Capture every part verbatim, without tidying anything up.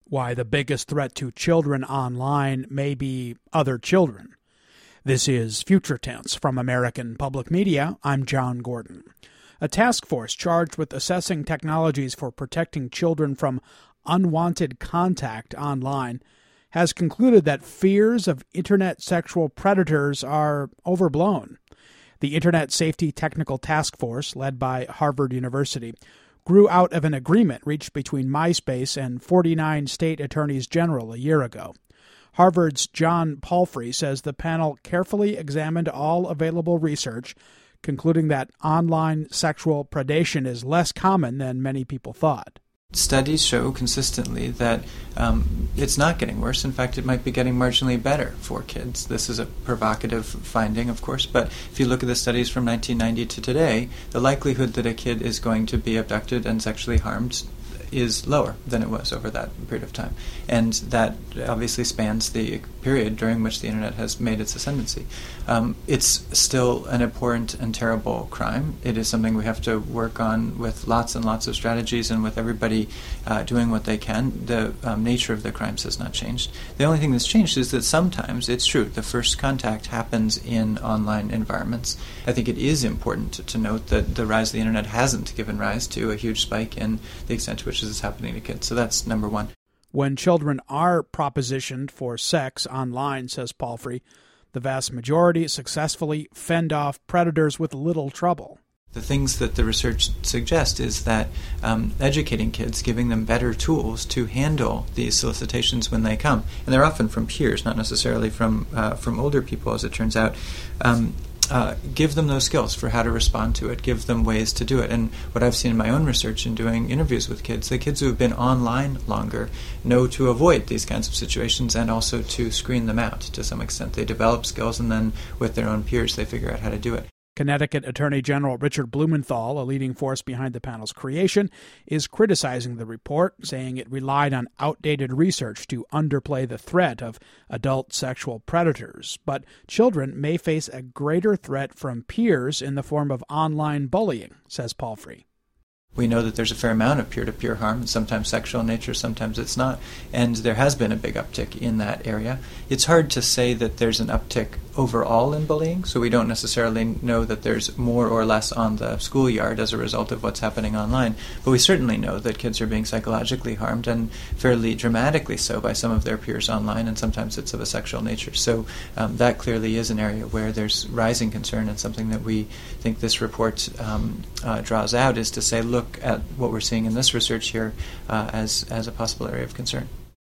why the biggest threat to children online may be other children. This is Future Tense from American Public Media. I'm John Gordon. A task force charged with assessing technologies for protecting children from unwanted contact online has concluded that fears of internet sexual predators are overblown. The Internet Safety Technical Task Force, led by Harvard University, grew out of an agreement reached between MySpace and forty-nine state attorneys general a year ago. Harvard's John Palfrey says the panel carefully examined all available research, concluding that online sexual predation is less common than many people thought. Studies show consistently that um, it's not getting worse. In fact, it might be getting marginally better for kids. This is a provocative finding, of course, but if you look at the studies from nineteen ninety to today, the likelihood that a kid is going to be abducted and sexually harmed is lower than it was over that period of time. And that obviously spans the period during which the internet has made its ascendancy. Um, it's still an abhorrent and terrible crime. It is something we have to work on with lots and lots of strategies and with everybody uh, doing what they can. The um, nature of the crimes has not changed. The only thing that's changed is that sometimes, it's true, the first contact happens in online environments. I think it is important to, to note that the rise of the internet hasn't given rise to a huge spike in the extent to which this is happening to kids. So that's number one. When children are propositioned for sex online, says Palfrey, the vast majority successfully fend off predators with little trouble. The things that the research suggests is that um, educating kids, giving them better tools to handle these solicitations when they come, and they're often from peers, not necessarily from uh, from older people, as it turns out, um, Uh, give them those skills for how to respond to it, give them ways to do it. And what I've seen in my own research in doing interviews with kids, the kids who have been online longer know to avoid these kinds of situations and also to screen them out to some extent. They develop skills and then with their own peers they figure out how to do it. Connecticut Attorney General Richard Blumenthal, a leading force behind the panel's creation, is criticizing the report, saying it relied on outdated research to underplay the threat of adult sexual predators. But children may face a greater threat from peers in the form of online bullying, says Palfrey. We know that there's a fair amount of peer-to-peer harm, sometimes sexual in nature, sometimes it's not, and there has been a big uptick in that area. It's hard to say that there's an uptick overall in bullying, so we don't necessarily know that there's more or less on the schoolyard as a result of what's happening online, but we certainly know that kids are being psychologically harmed, and fairly dramatically so, by some of their peers online, and sometimes it's of a sexual nature. So um, that clearly is an area where there's rising concern, and something that we think this report um, uh, draws out is to say, look, look at what we're seeing in this research here uh, as, as a possible area of concern.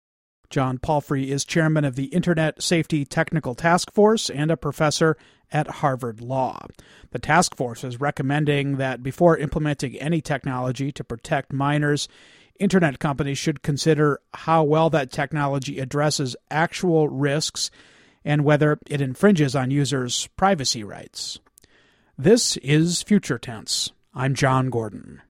John Palfrey is chairman of the Internet Safety Technical Task Force and a professor at Harvard Law. The task force is recommending that before implementing any technology to protect minors, Internet companies should consider how well that technology addresses actual risks and whether it infringes on users' privacy rights. This is Future Tense. I'm John Gordon.